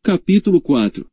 Capítulo 4.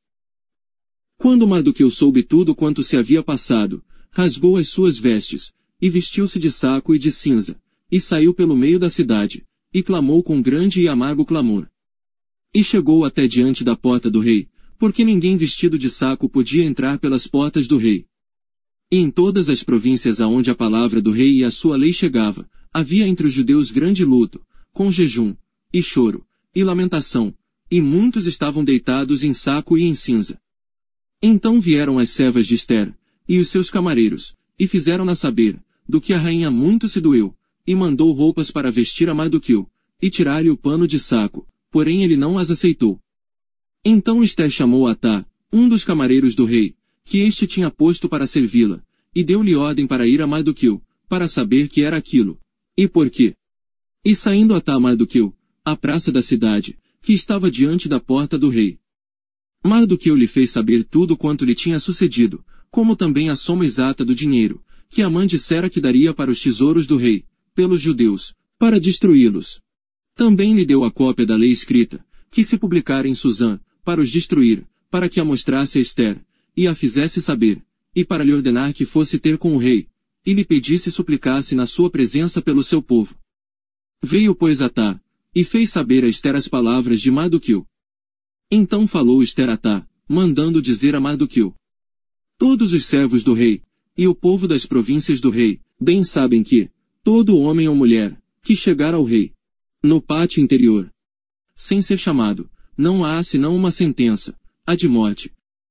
Quando Mardoqueu soube tudo quanto se havia passado, rasgou as suas vestes, e vestiu-se de saco e de cinza, e saiu pelo meio da cidade, e clamou com grande e amargo clamor. E chegou até diante da porta do rei, porque ninguém vestido de saco podia entrar pelas portas do rei. E em todas as províncias aonde a palavra do rei e a sua lei chegava, havia entre os judeus grande luto, com jejum, e choro, e lamentação, e muitos estavam deitados em saco e em cinza. Então vieram as servas de Ester, e os seus camareiros, e fizeram-na saber, do que a rainha muito se doeu, e mandou roupas para vestir a Mardoqueu, e tirar-lhe o pano de saco, porém ele não as aceitou. Então Ester chamou Atá, um dos camareiros do rei, que este tinha posto para servi-la, e deu-lhe ordem para ir a Mardoqueu, para saber que era aquilo, e por quê. E saindo Atá a Mardoqueu, à praça da cidade, que estava diante da porta do rei. Mardoqueu lhe fez saber tudo quanto lhe tinha sucedido, como também a soma exata do dinheiro, que Amã dissera que daria para os tesouros do rei, pelos judeus, para destruí-los. Também lhe deu a cópia da lei escrita, que se publicara em Susã, para os destruir, para que a mostrasse a Ester, e a fizesse saber, e para lhe ordenar que fosse ter com o rei, e lhe pedisse e suplicasse na sua presença pelo seu povo. Veio pois Atá, e fez saber a Ester as palavras de Mardoqueu. Então falou Ester a Atá, mandando dizer a Mardoqueu: todos os servos do rei, e o povo das províncias do rei, bem sabem que, todo homem ou mulher, que chegar ao rei, no pátio interior, sem ser chamado, não há senão uma sentença, a de morte.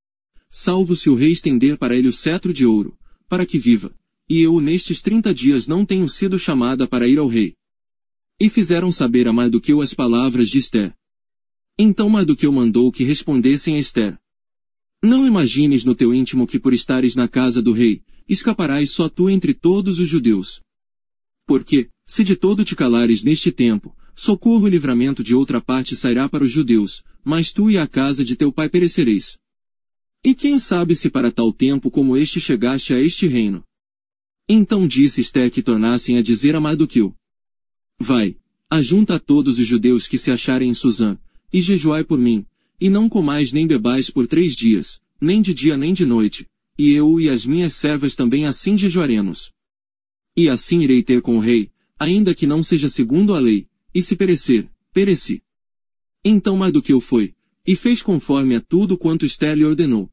Salvo se o rei estender para ele o cetro de ouro, para que viva, e eu nestes 30 dias não tenho sido chamada para ir ao rei. E fizeram saber a Mardoqueu as palavras de Ester. Então Mardoqueu mandou que respondessem a Ester: não imagines no teu íntimo que por estares na casa do rei, escaparás só tu entre todos os judeus. Porque, se de todo te calares neste tempo, socorro e livramento de outra parte sairá para os judeus, mas tu e a casa de teu pai perecereis. E quem sabe se para tal tempo como este chegaste a este reino? Então disse Ester que tornassem a dizer a Mardoqueu: vai, ajunta a todos os judeus que se acharem em Susã, e jejuai por mim, e não comais nem bebais por 3 dias, nem de dia nem de noite, e eu e as minhas servas também assim jejuaremos. E assim irei ter com o rei, ainda que não seja segundo a lei, e se perecer, pereci. Então Mardoqueu foi, e fez conforme a tudo quanto Ester lhe ordenou.